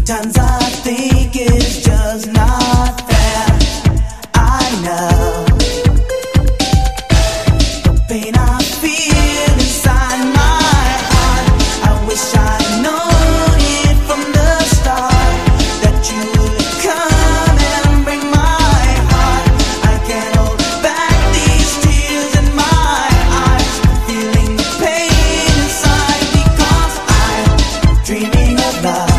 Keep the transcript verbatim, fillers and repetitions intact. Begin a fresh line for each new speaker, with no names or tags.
Sometimes I think it's just not fair. I know the pain I feel inside my heart. I wish I'd known it from the start, that you would come and bring my heart. I can't hold back these tears in my eyes, feeling the pain inside because I'm dreaming of love.